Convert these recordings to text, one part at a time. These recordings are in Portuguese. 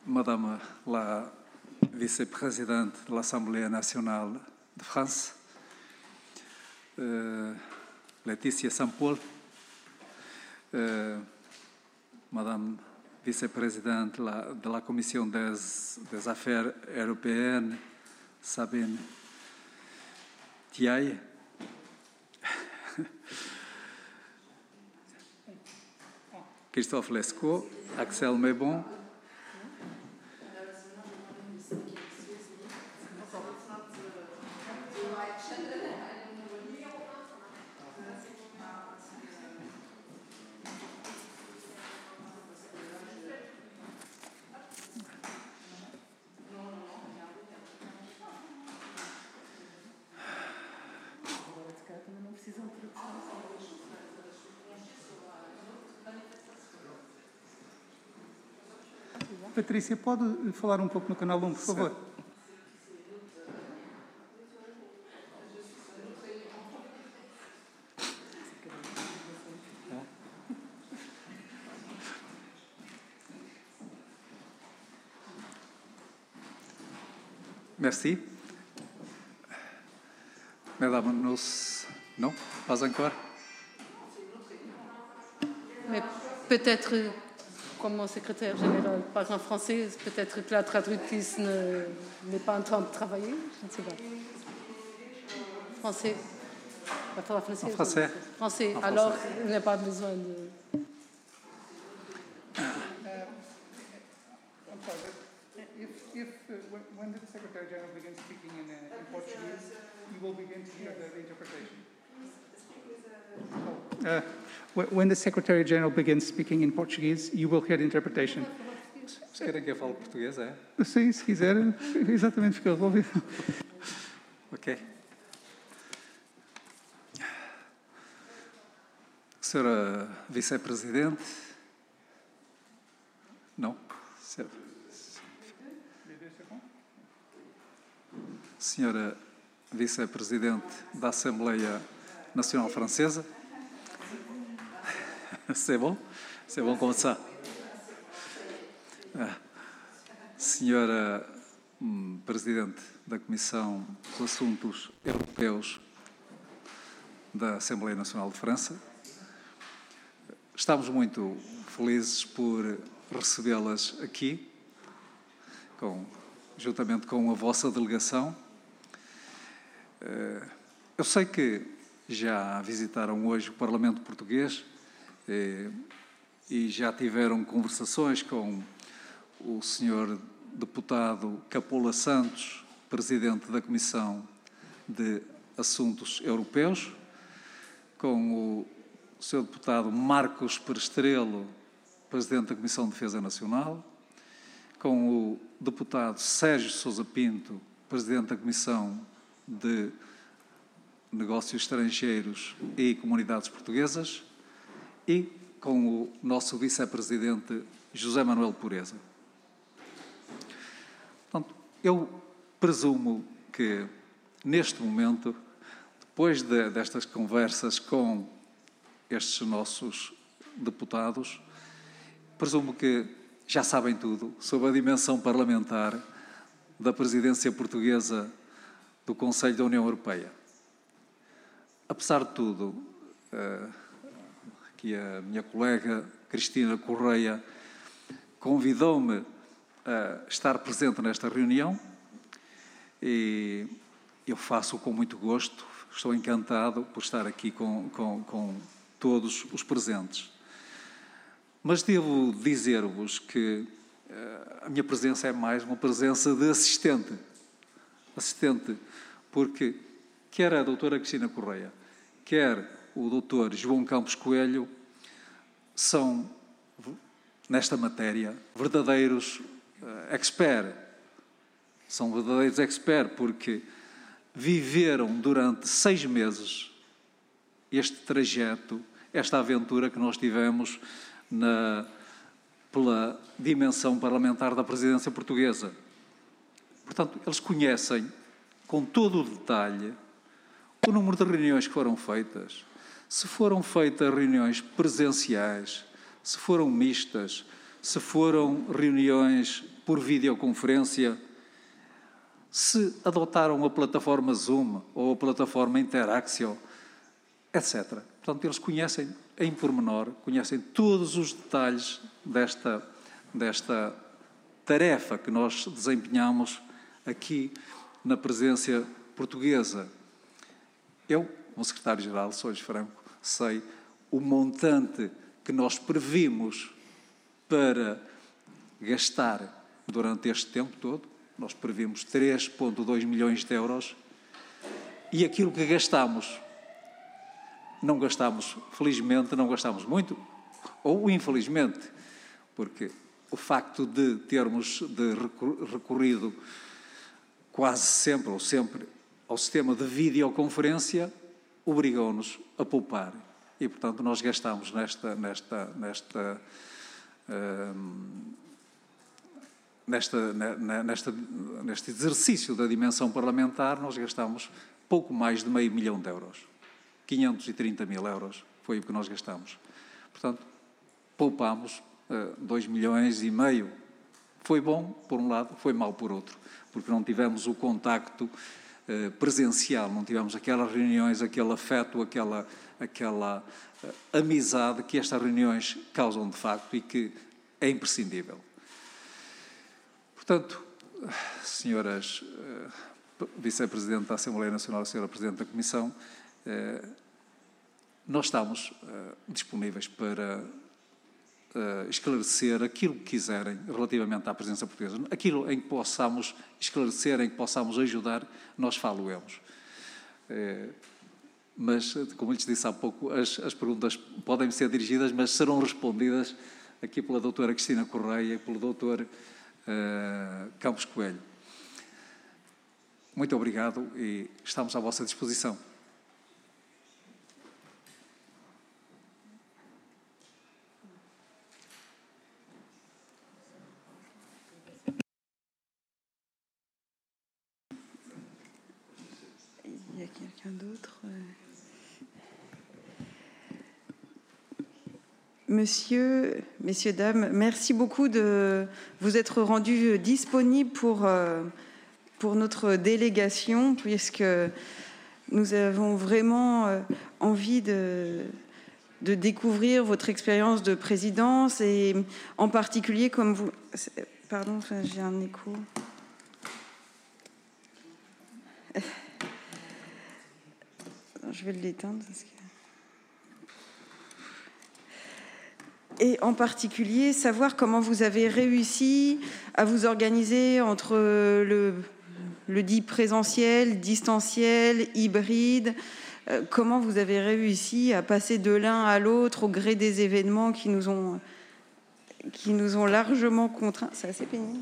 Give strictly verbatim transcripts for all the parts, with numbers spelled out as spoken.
Madame la vice-présidente de l'Assemblée nationale de France, euh, Laetitia Sampol, euh, Madame vice-présidente de la, de la Commission des, des Affaires européennes, Sabine Thiaye, Christophe Lescaut, Axel Mebon, Patrícia, pode falar um pouco no canal um, por favor? Merci. Mesdames, nous... Non, pas encore. Mais peut-être, comme mon secrétaire général parle en français, peut-être que la traductrice n'est pas en train de travailler, je ne sais pas. Français. Va falloir français. En français. Français. En Alors, français. il n'y a pas besoin de... If, if uh, when, when the Secretary General begins speaking in, uh, in Portuguese, you will begin to hear the, the interpretation. Uh, wh- when the Secretary General begins speaking in Portuguese, you will hear the interpretation. Se querem que eu fale português, é? Sim, se quiser, exatamente, fica resolvido. Ok. Senhora Vice-Presidente? Não? Senhora... Senhora Vice-Presidente da Assembleia Nacional Francesa. C'est bon? C'est bon comme ça. Ah. Senhora hum, Presidente da Comissão dos Assuntos Europeus da Assembleia Nacional de França. Estamos muito felizes por recebê-las aqui, com, juntamente com a vossa delegação. Eu sei que já visitaram hoje o Parlamento Português e já tiveram conversações com o senhor deputado Capola Santos, presidente da Comissão de Assuntos Europeus, com o senhor deputado Marcos Perestrelo, presidente da Comissão de Defesa Nacional, com o deputado Sérgio Sousa Pinto, presidente da Comissão de Negócios Estrangeiros e Comunidades Portuguesas, e com o nosso vice-presidente José Manuel Pureza. Portanto, eu presumo que, neste momento, depois de, destas conversas com estes nossos deputados, presumo que já sabem tudo sobre a dimensão parlamentar da presidência portuguesa do Conselho da União Europeia. Apesar de tudo, aqui a minha colega Cristina Correia convidou-me a estar presente nesta reunião e eu faço com muito gosto, estou encantado por estar aqui com, com, com todos os presentes. Mas devo dizer-vos que a minha presença é mais uma presença de assistente. Assistente, porque quer a doutora Cristina Correia, quer o doutor João Campos Coelho, são, nesta matéria, verdadeiros uh, experts. São verdadeiros experts porque viveram durante seis meses este trajeto, esta aventura que nós tivemos na, pela dimensão parlamentar da presidência portuguesa. Portanto, eles conhecem com todo o detalhe o número de reuniões que foram feitas, se foram feitas reuniões presenciais, se foram mistas, se foram reuniões por videoconferência, se adotaram a plataforma Zoom ou a plataforma Interaxio, etcétera. Portanto, eles conhecem em pormenor, conhecem todos os detalhes desta, desta tarefa que nós desempenhamos aqui na presidência portuguesa. Eu, como secretário-geral, sou-lhes franco, sei o montante que nós previmos para gastar durante este tempo todo. Nós previmos três vírgula dois milhões de euros e aquilo que gastamos, não gastamos, felizmente, não gastamos muito, ou infelizmente, porque o facto de termos de recorrido quase sempre, ou sempre, ao sistema de videoconferência, obrigou-nos a poupar. E, portanto, nós gastamos nesta, nesta, nesta, hum, nesta, nesta, neste exercício da dimensão parlamentar, nós gastamos pouco mais de meio milhão de euros. quinhentos e trinta mil euros foi o que nós gastamos. Portanto, poupámos uh, dois milhões e meio. Foi bom, por um lado, foi mau por outro, porque não tivemos o contacto uh, presencial, não tivemos aquelas reuniões, aquele afeto, aquela, aquela uh, amizade que estas reuniões causam de facto e que é imprescindível. Portanto, senhoras uh, Vice-Presidente da Assembleia Nacional, senhora Presidente da Comissão, uh, nós estamos uh, disponíveis para uh, esclarecer aquilo que quiserem relativamente à presença portuguesa. Aquilo em que possamos esclarecer, em que possamos ajudar, nós falo-emos. Uh, mas, como lhes disse há pouco, as, as perguntas podem ser dirigidas, mas serão respondidas aqui pela doutora Cristina Correia e pelo doutor uh, Campos Coelho. Muito obrigado e estamos à vossa disposição. Il y a quelqu'un d'autre? Monsieur, messieurs, dames, merci beaucoup de vous être rendus disponibles pour, pour notre délégation, puisque nous avons vraiment envie de, de découvrir votre expérience de présidence et en particulier comme vous... Pardon, j'ai un écho. Je vais l'éteindre parce que... Et en particulier, savoir comment vous avez réussi à vous organiser entre le, le dit présentiel, distanciel, hybride, euh, comment vous avez réussi à passer de l'un à l'autre au gré des événements qui nous ont, qui nous ont largement contraints. C'est assez pénible.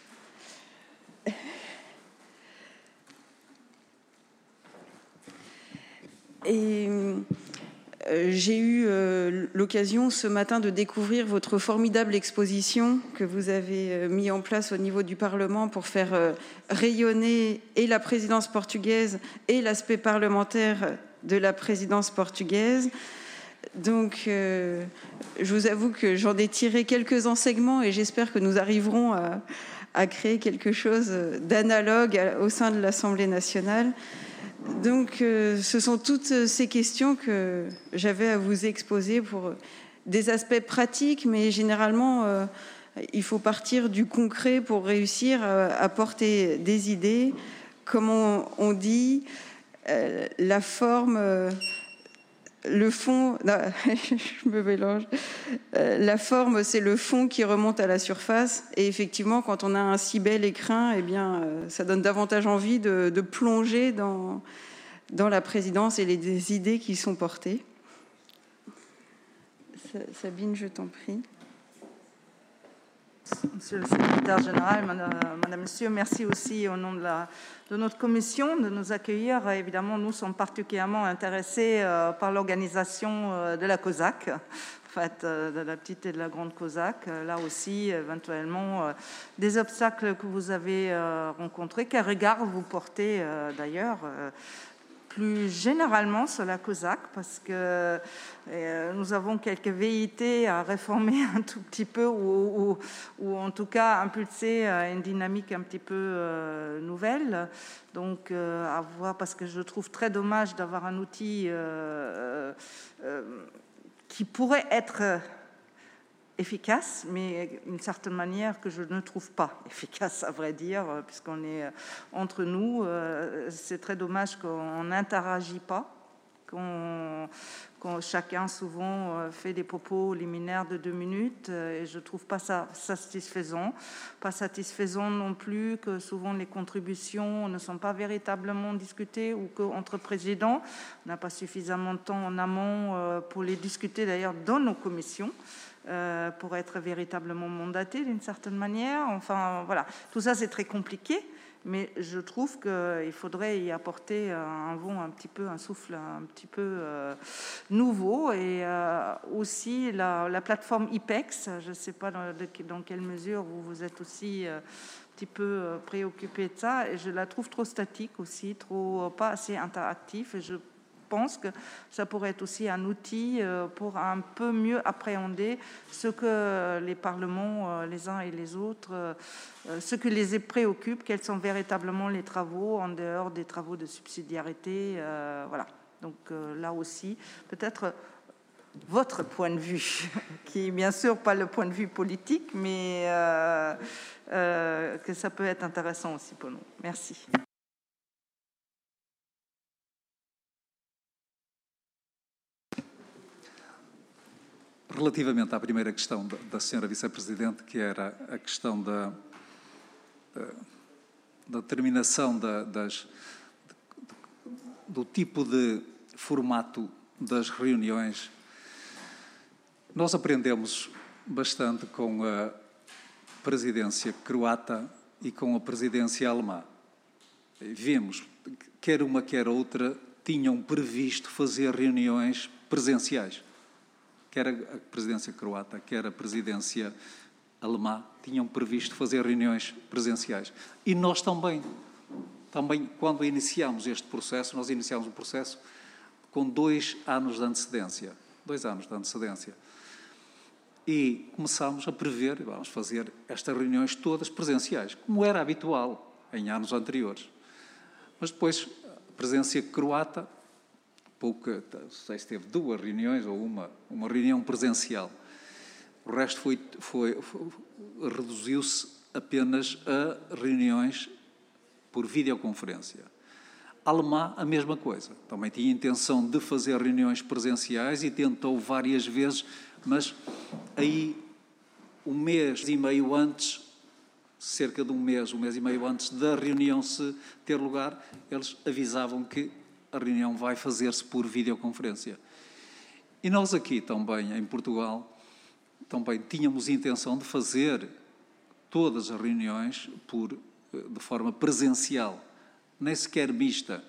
Et euh, j'ai eu euh, l'occasion ce matin de découvrir votre formidable exposition que vous avez euh, mis en place au niveau du Parlement pour faire euh, rayonner et la présidence portugaise et l'aspect parlementaire de la présidence portugaise. Donc, euh, je vous avoue que j'en ai tiré quelques enseignements et j'espère que nous arriverons à, à créer quelque chose d'analogue au sein de l'Assemblée nationale. Donc, euh, ce sont toutes ces questions que j'avais à vous exposer pour des aspects pratiques, mais généralement, euh, il faut partir du concret pour réussir à, à porter des idées. Comme on, on dit, euh, la forme, euh, le fond, non, je me mélange. Euh, la forme, c'est le fond qui remonte à la surface. Et effectivement, quand on a un si bel écrin, eh bien, euh, ça donne davantage envie de, de plonger dans, dans la présidence et les des idées qui sont portées. Sabine, je t'en prie. Monsieur le secrétaire général, madame, madame, monsieur, merci aussi au nom de, la, de notre commission de nous accueillir. Évidemment, nous sommes particulièrement intéressés euh, par l'organisation euh, de la COSAC, en fait, euh, de la petite et de la grande COSAC. Euh, là aussi, éventuellement, euh, des obstacles que vous avez euh, rencontrés. Quel regard vous portez euh, d'ailleurs euh, plus généralement sur la COSAC, parce que euh, nous avons quelques velléités à réformer un tout petit peu, ou, ou, ou en tout cas impulser une dynamique un petit peu euh, nouvelle. Donc euh, à voir, parce que je trouve très dommage d'avoir un outil euh, euh, qui pourrait être efficace, mais d'une certaine manière que je ne trouve pas efficace, à vrai dire, puisqu'on est entre nous. C'est très dommage qu'on n'interagit pas, qu'on, qu'on chacun souvent fait des propos liminaires de deux minutes, et je ne trouve pas ça satisfaisant. Pas satisfaisant non plus que souvent les contributions ne sont pas véritablement discutées, ou qu'entre présidents, on n'a pas suffisamment de temps en amont pour les discuter, d'ailleurs, dans nos commissions. Euh, pour être véritablement mandaté d'une certaine manière. Enfin, voilà. Tout ça, c'est très compliqué, mais je trouve qu'il faudrait y apporter un vent un petit peu, un souffle un petit peu euh, nouveau. Et euh, aussi, la, la plateforme I P E X, je ne sais pas dans, de, dans quelle mesure vous, vous êtes aussi euh, un petit peu euh, préoccupé de ça, et je la trouve trop statique aussi, trop, pas assez interactif, et je Je pense que ça pourrait être aussi un outil pour un peu mieux appréhender ce que les parlements, les uns et les autres, ce que les préoccupe, quels sont véritablement les travaux en dehors des travaux de subsidiarité. Voilà. Donc là aussi, peut-être votre point de vue, qui est bien sûr pas le point de vue politique, mais euh, euh, que ça peut être intéressant aussi pour nous. Merci. Relativamente à primeira questão da, da senhora Vice-Presidente, que era a questão da, da, da determinação da, das, do tipo de formato das reuniões, nós aprendemos bastante com a presidência croata e com a presidência alemã. Vimos, quer uma quer outra, tinham previsto fazer reuniões presenciais. Quer a presidência croata, quer a presidência alemã, tinham previsto fazer reuniões presenciais. E nós também. Também, quando iniciámos este processo, nós iniciámos o processo com dois anos de antecedência. Dois anos de antecedência. E começámos a prever, vamos fazer estas reuniões todas presenciais, como era habitual em anos anteriores. Mas depois, a presidência croata, pouca, não sei se teve duas reuniões ou uma, uma reunião presencial. O resto foi, foi, foi, reduziu-se apenas a reuniões por videoconferência. A alemã, a mesma coisa. Também tinha intenção de fazer reuniões presenciais e tentou várias vezes, mas aí, um mês e meio antes, cerca de um mês, um mês e meio antes da reunião se ter lugar, eles avisavam que a reunião vai fazer-se por videoconferência. E nós aqui também, em Portugal, também tínhamos intenção de fazer todas as reuniões por, de forma presencial, nem sequer mista.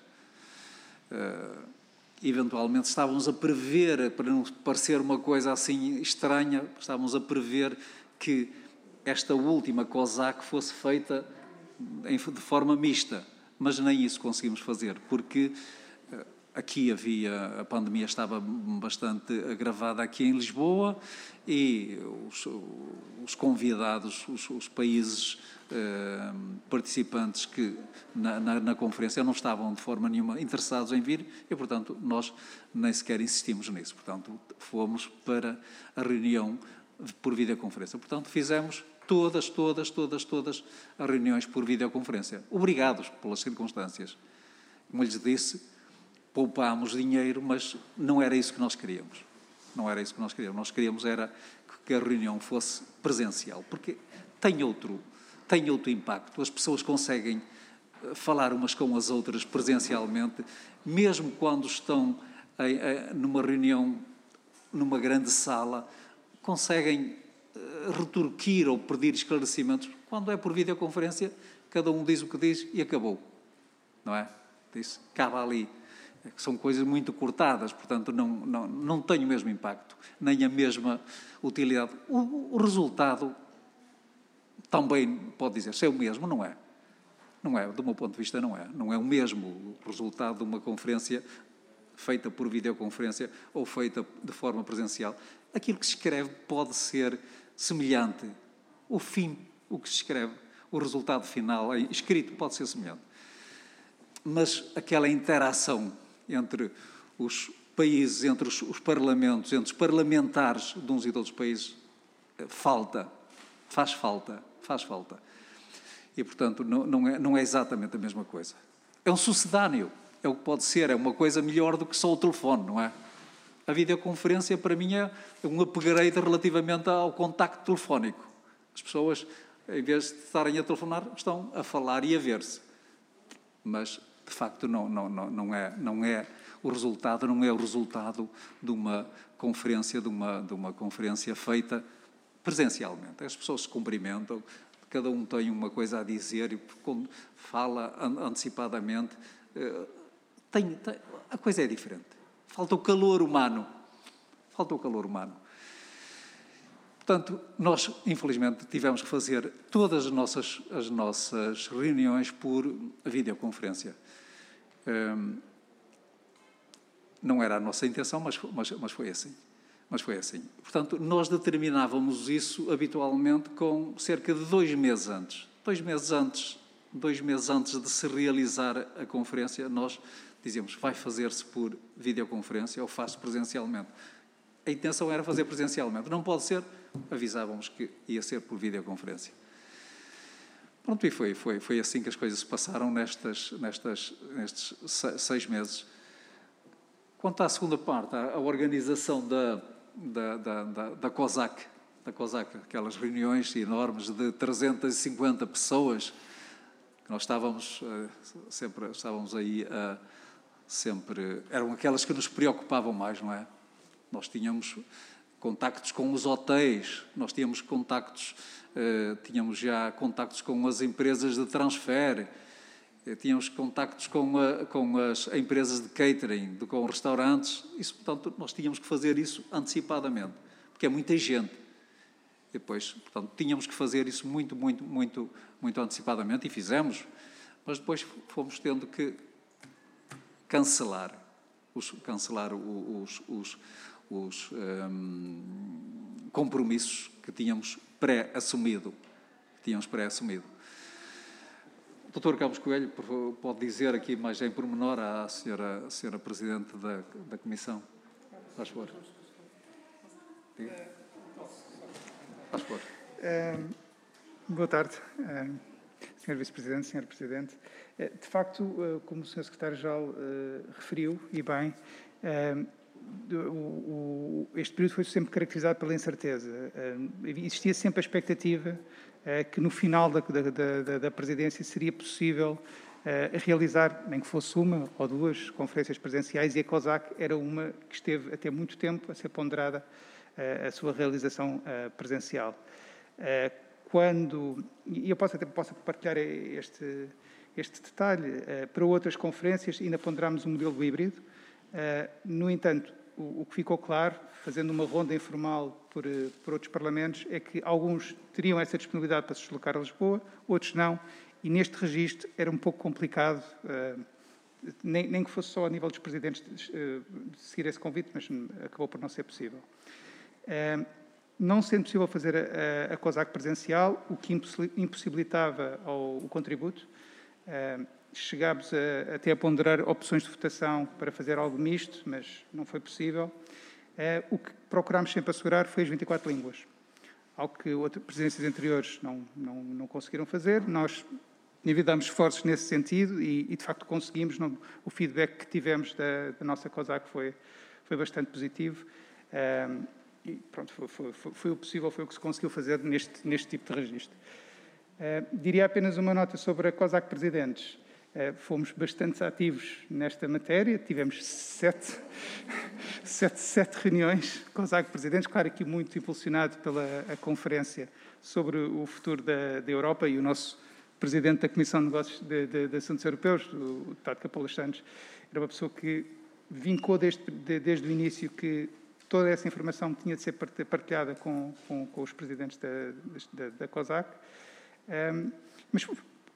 Uh, eventualmente estávamos a prever, para não parecer uma coisa assim estranha, estávamos a prever que esta última COSAC fosse feita em, de forma mista, mas nem isso conseguimos fazer, porque aqui havia, a pandemia estava bastante agravada aqui em Lisboa e os, os convidados, os, os países eh, participantes que na, na, na conferência não estavam de forma nenhuma interessados em vir e, portanto, nós nem sequer insistimos nisso. Portanto, fomos para a reunião por videoconferência. Portanto, fizemos todas, todas, todas, todas as reuniões por videoconferência. Obrigados pelas circunstâncias. Como lhes disse, poupámos dinheiro, mas não era isso que nós queríamos. Não era isso que nós queríamos. Nós queríamos era que a reunião fosse presencial, porque tem outro, tem outro impacto. As pessoas conseguem falar umas com as outras presencialmente, mesmo quando estão em, em, numa reunião, numa grande sala, conseguem retorquir ou pedir esclarecimentos. Quando é por videoconferência, cada um diz o que diz e acabou. Não é? Diz, acaba ali. São coisas muito cortadas, portanto, não, não, não tem o mesmo impacto, nem a mesma utilidade. O, o resultado também pode dizer-se é o mesmo, não é? Não é, do meu ponto de vista, não é. Não é o mesmo o resultado de uma conferência feita por videoconferência ou feita de forma presencial. Aquilo que se escreve pode ser semelhante. O fim, o que se escreve, o resultado final escrito pode ser semelhante. Mas aquela interação entre os países, entre os, os parlamentos, entre os parlamentares de uns e de outros países, falta, faz falta, faz falta. E, portanto, não, não, é, não é exatamente a mesma coisa. É um sucedâneo, é o que pode ser, é uma coisa melhor do que só o telefone, não é? A videoconferência, para mim, é um upgrade relativamente ao contacto telefónico. As pessoas, em vez de estarem a telefonar, estão a falar e a ver-se. Mas, de facto, não, não, não, não, é, não é o resultado, não é o resultado de uma conferência, de uma, de uma conferência feita presencialmente. As pessoas se cumprimentam, cada um tem uma coisa a dizer e quando fala antecipadamente, tem, tem, a coisa é diferente. Falta o calor humano. Falta o calor humano. Portanto, nós, infelizmente, tivemos que fazer todas as nossas, as nossas reuniões por videoconferência. Hum, não era a nossa intenção, mas, mas, mas foi assim. Mas foi assim. Portanto, nós determinávamos isso habitualmente com cerca de dois meses antes. Dois meses antes, dois meses antes de se realizar a conferência, nós dizíamos, vai fazer-se por videoconferência ou faz-se presencialmente. A intenção era fazer presencialmente. Não pode ser, avisávamos que ia ser por videoconferência. Pronto, e foi, foi, foi assim que as coisas se passaram nestas, nestas, nestes seis meses. Quanto à segunda parte, a organização da, da, da, da, da COSAC, da COSAC, aquelas reuniões enormes de trezentas e cinquenta pessoas, nós estávamos sempre, estávamos aí a, sempre, eram aquelas que nos preocupavam mais, não é? Nós tínhamos contactos com os hotéis, nós tínhamos contactos, eh, tínhamos já contactos com as empresas de transfer, eh, tínhamos contactos com, a, com as empresas de catering, de, com restaurantes, isso, portanto, nós tínhamos que fazer isso antecipadamente, porque é muita gente. E depois, portanto, tínhamos que fazer isso muito, muito, muito, muito antecipadamente, e fizemos, mas depois fomos tendo que cancelar, os, cancelar os, os, os um, compromissos que tínhamos pré-assumido. Que tínhamos pré-assumido. O doutor Campos Coelho pode dizer aqui mais em pormenor à senhora, à senhora Presidente da, da Comissão. Faz favor. Faz favor. Um, boa tarde, um, senhor Vice-Presidente, senhor Presidente. De facto, uh, como o senhor Secretário-Geral uh, referiu, e bem, uh, o, o, este período foi sempre caracterizado pela incerteza. Uh, existia sempre a expectativa uh, que no final da, da, da, da presidência seria possível uh, realizar, nem que fosse uma ou duas conferências presenciais, e a COSAC era uma que esteve até muito tempo a ser ponderada uh, a sua realização uh, presencial. Uh, quando, e eu posso até posso partilhar este, este detalhe, uh, para outras conferências ainda ponderámos um modelo híbrido. Uh, no entanto, o, o que ficou claro, fazendo uma ronda informal por, uh, por outros parlamentos, é que alguns teriam essa disponibilidade para se deslocar a Lisboa, outros não, e neste registro era um pouco complicado, uh, nem, nem que fosse só a nível dos presidentes de, uh, de seguir esse convite, mas acabou por não ser possível. Uh, não sendo possível fazer a, a COSAC presencial, o que impossibilitava ao, o contributo, uh, chegámos a, até a ponderar opções de votação para fazer algo misto, mas não foi possível. Uh, o que procurámos sempre assegurar foi as vinte e quatro línguas, algo que outras presidências anteriores não, não, não conseguiram fazer. Nós envidamos esforços nesse sentido e, e de facto, conseguimos. Não, o feedback que tivemos da, da nossa COSAC foi, foi bastante positivo. Uh, E pronto, foi, foi, foi, foi o possível, foi o que se conseguiu fazer neste, neste tipo de registro. Uh, diria apenas uma nota sobre a COSAC Presidentes. Uh, fomos bastante ativos nesta matéria, tivemos sete, sete, sete reuniões COSAC Presidentes, claro que muito impulsionado pela a conferência sobre o futuro da, da Europa, e o nosso Presidente da Comissão de Negócios de, de, de Assuntos Europeus, o deputado Capolas Santos, era uma pessoa que vincou desde, de, desde o início que toda essa informação tinha de ser partilhada com, com, com os presidentes da, da, da COSAC. Um, mas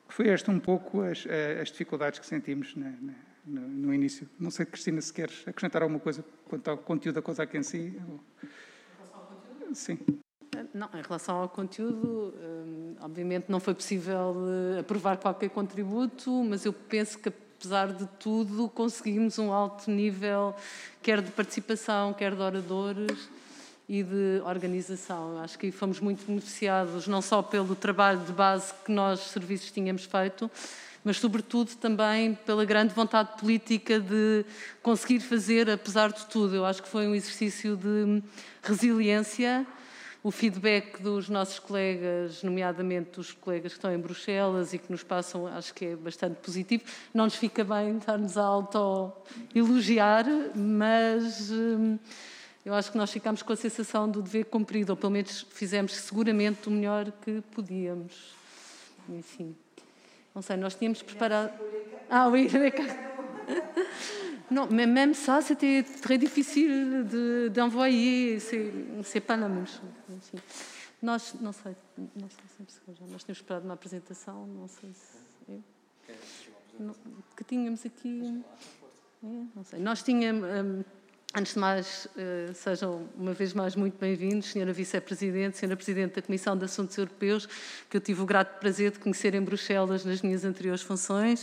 foi esta um pouco as, as dificuldades que sentimos na, na, no, no início. Não sei, Cristina, se queres acrescentar alguma coisa quanto ao conteúdo da COSAC em si? Ou... Sim. Não, em relação ao conteúdo, hum, obviamente não foi possível uh, aprovar qualquer contributo, mas eu penso que, apesar de tudo, conseguimos um alto nível, quer de participação, quer de oradores e de organização. Acho que fomos muito beneficiados, não só pelo trabalho de base que nós, serviços, tínhamos feito, mas, sobretudo, também pela grande vontade política de conseguir fazer, apesar de tudo. Eu acho que foi um exercício de resiliência. O feedback dos nossos colegas, nomeadamente dos colegas que estão em Bruxelas e que nos passam, acho que é bastante positivo. Não nos fica bem estar-nos a auto-elogiar, mas hum, eu acho que nós ficámos com a sensação do dever cumprido, ou pelo menos fizemos seguramente o melhor que podíamos. Enfim, não sei, nós tínhamos preparado... Ah, oui, non, mais même ça, c'était très difficile de, d'envoyer. C'est, c'est pas la même chose. Enfim. Nós, não sei, não sei se já nós tínhamos preparado uma apresentação, não sei se... Eu, não, que tínhamos aqui... É, não sei. Nós tínhamos... Um, antes de mais, uh, sejam uma vez mais muito bem-vindos, senhora Vice-Presidente, senhora Presidente da Comissão de Assuntos Europeus, que eu tive o grato prazer de conhecer em Bruxelas nas minhas anteriores funções.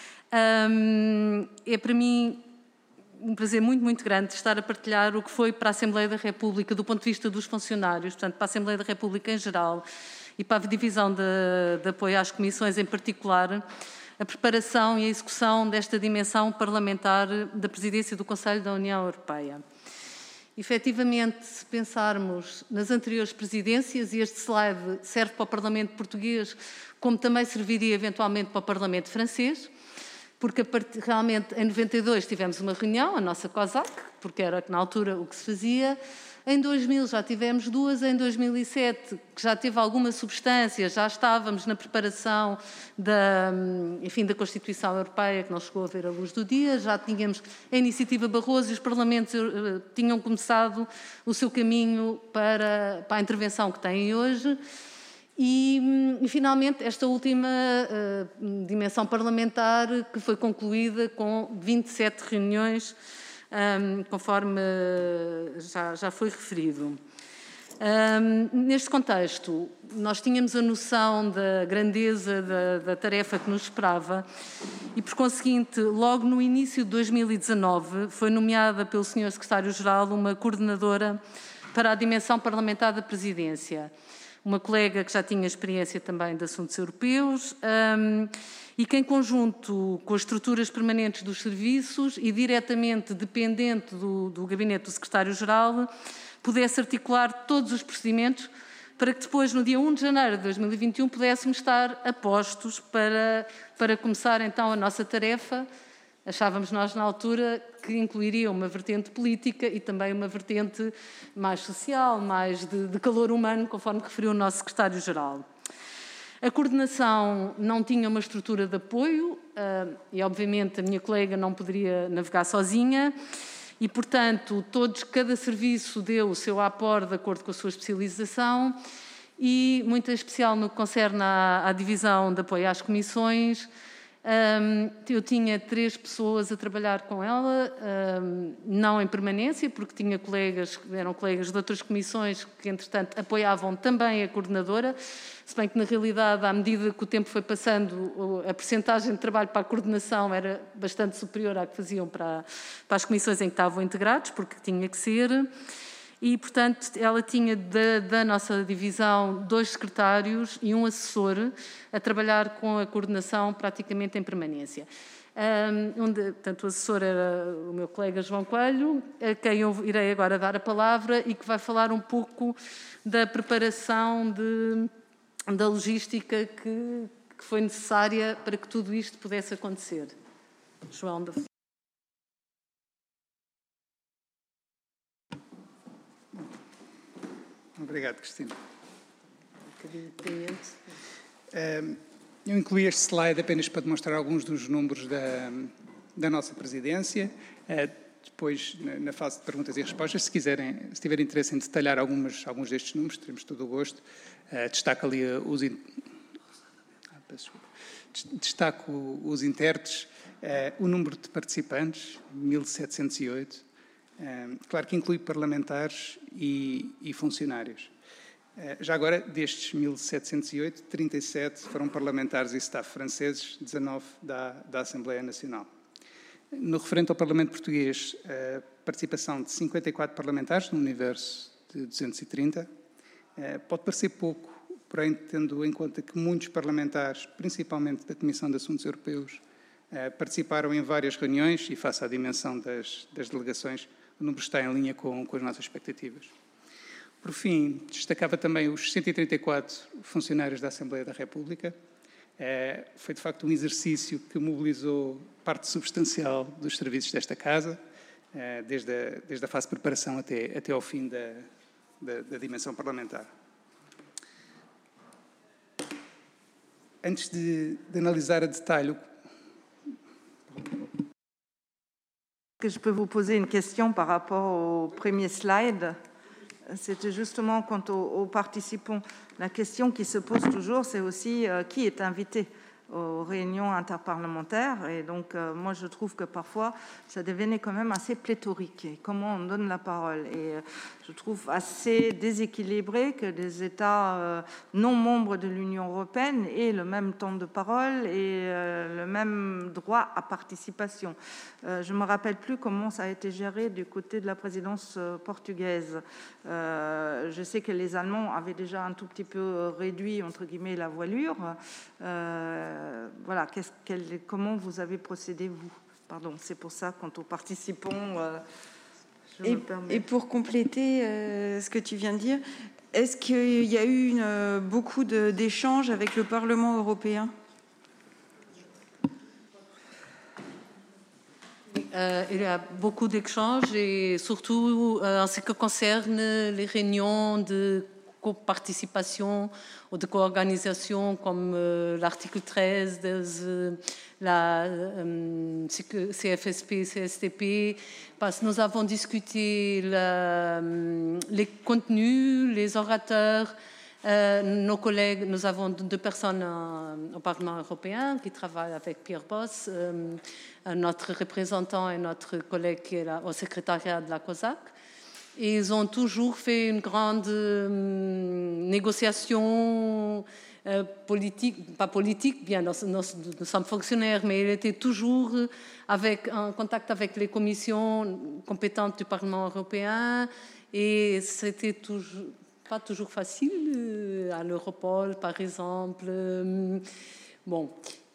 Um, é para mim um prazer muito, muito grande estar a partilhar o que foi para a Assembleia da República, do ponto de vista dos funcionários, portanto, para a Assembleia da República em geral e para a Divisão de, de Apoio às Comissões em particular, a preparação e a execução desta dimensão parlamentar da Presidência do Conselho da União Europeia. Efetivamente, se pensarmos nas anteriores presidências, e este slide serve para o Parlamento português, como também serviria eventualmente para o Parlamento francês, porque realmente em noventa e dois tivemos uma reunião, a nossa COSAC, porque era na altura o que se fazia. Em dois mil já tivemos duas, em dois mil e sete, que já teve alguma substância, já estávamos na preparação da, enfim, da Constituição Europeia, que não chegou a ver a luz do dia, já tínhamos a Iniciativa Barroso e os Parlamentos uh, tinham começado o seu caminho para, para a intervenção que têm hoje. E, e, finalmente, esta última uh, dimensão parlamentar que foi concluída com vinte e sete reuniões, um, conforme uh, já, já foi referido. Um, neste contexto, nós tínhamos a noção da grandeza da, da tarefa que nos esperava e, por conseguinte, logo no início de dois mil e dezanove, foi nomeada pelo senhor Secretário-Geral uma coordenadora para a dimensão parlamentar da Presidência. Uma colega que já tinha experiência também de assuntos europeus um, e que, em conjunto com as estruturas permanentes dos serviços e diretamente dependente do, do gabinete do Secretário-Geral, pudesse articular todos os procedimentos para que depois, no dia primeiro de janeiro de dois mil e vinte e um, pudéssemos estar a postos para, para começar então a nossa tarefa. Achávamos nós, na altura, que incluiria uma vertente política e também uma vertente mais social, mais de, de calor humano, conforme referiu o nosso secretário-geral. A coordenação não tinha uma estrutura de apoio uh, e, obviamente, a minha colega não poderia navegar sozinha e, portanto, todos, cada serviço deu o seu aporte de acordo com a sua especialização e, muito em especial no que concerne à, à divisão de apoio às comissões, Um, eu tinha três pessoas a trabalhar com ela, um, não em permanência, porque tinha colegas, eram colegas de outras comissões que, entretanto, apoiavam também a coordenadora, se bem que, na realidade, à medida que o tempo foi passando, a percentagem de trabalho para a coordenação era bastante superior à que faziam para, para as comissões em que estavam integrados, porque tinha que ser. E, portanto, ela tinha da, da nossa divisão dois secretários e um assessor a trabalhar com a coordenação praticamente em permanência. Um, onde, portanto, o assessor era o meu colega João Coelho, a quem eu irei agora dar a palavra e que vai falar um pouco da preparação de, da logística que, que foi necessária para que tudo isto pudesse acontecer. João, da Obrigado, Cristina. Eu incluí este slide apenas para demonstrar alguns dos números da, da nossa presidência. Depois, na fase de perguntas e respostas, se quiserem, se tiverem interesse em detalhar algumas, alguns destes números, teremos todo o gosto. Destaco ali os... peço desculpa. Destaco os intérpretes, o número de participantes, mil setecentos e oito, claro que inclui parlamentares e, e funcionários. Já agora, destes mil setecentos e oito, trinta e sete foram parlamentares e staff franceses, dezanove da, da Assembleia Nacional. No referente ao Parlamento Português, a participação de cinquenta e quatro parlamentares, num universo de duzentos e trinta, pode parecer pouco, porém, tendo em conta que muitos parlamentares, principalmente da Comissão de Assuntos Europeus, participaram em várias reuniões e, face à dimensão das, das delegações, o número está em linha com, com as nossas expectativas. Por fim, destacava também os cento e trinta e quatro funcionários da Assembleia da República. É, foi, de facto, um exercício que mobilizou parte substancial dos serviços desta Casa, é, desde, a, desde a fase de preparação até, até ao fim da, da, da dimensão parlamentar. Antes de, de analisar a detalhe... Que je peux vous poser une question par rapport au premier slide. C'était justement quant aux, aux participants. La question qui se pose toujours, c'est aussi euh, qui est invité aux réunions interparlementaires. Et donc, euh, moi, je trouve que parfois, ça devenait quand même assez pléthorique. Et comment on donne la parole. Et euh, je trouve assez déséquilibré que des États euh, non membres de l'Union européenne aient le même temps de parole et euh, le même droit à participation. Euh, je ne me rappelle plus comment ça a été géré du côté de la présidence euh, portugaise. Euh, je sais que les Allemands avaient déjà un tout petit peu réduit, entre guillemets, la voilure. Euh, Voilà, quel, comment vous avez procédé, vous? Pardon, c'est pour ça, quant aux participants, euh, je et, me permets. Et pour compléter euh, ce que tu viens de dire, est-ce qu'il y a eu une, beaucoup de, d'échanges avec le Parlement européen? Euh, il y a beaucoup d'échanges et surtout euh, en ce qui concerne les réunions de co-participation ou de co-organisation comme euh, l'article treize de euh, la euh, C F S P, C S T P, parce que nous avons discuté la, les contenus, les orateurs, euh, nos collègues, nous avons deux personnes euh, au Parlement européen qui travaillent avec Pierre Boss, euh, notre représentant et notre collègue qui est là au secrétariat de la COSAC. Et ils ont toujours fait une grande euh, négociation euh, politique, pas politique, bien, nous, nous, nous sommes fonctionnaires, mais il était toujours avec, en contact avec les commissions compétentes du Parlement européen et c'était toujours, pas toujours facile, euh, à l'Europol, par exemple. Euh, bon,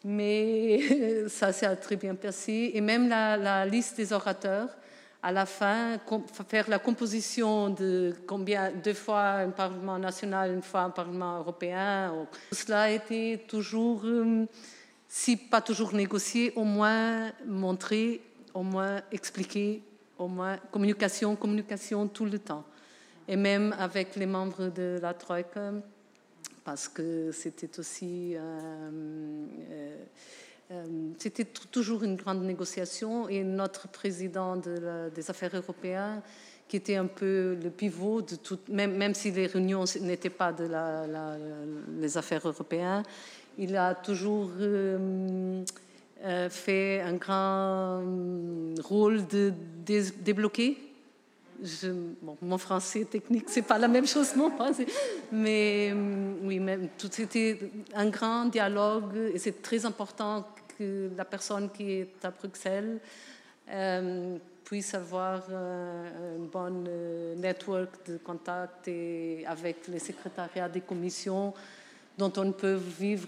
mais ça s'est très bien passé. Et même la, la liste des orateurs, à la fin, faire la composition de combien, deux fois un Parlement national, une fois un Parlement européen. Tout cela a été toujours, si pas toujours négocié, au moins montré, au moins expliqué, au moins communication, communication tout le temps. Et même avec les membres de la Troïka, parce que c'était aussi... Euh, euh, C'était toujours une grande négociation et notre président de la, des affaires européennes, qui était un peu le pivot de tout, même, même si les réunions n'étaient pas de la, la, les affaires européennes, il a toujours euh, euh, fait un grand rôle de, de débloquer. Je, bon, mon français technique, c'est pas la même chose, mon français, mais oui, même, tout c'était un grand dialogue et c'est très important que la personne qui est à Bruxelles euh, puisse avoir euh, une bonne euh, network de contact et avec les secrétariats des commissions dont on peut vivre.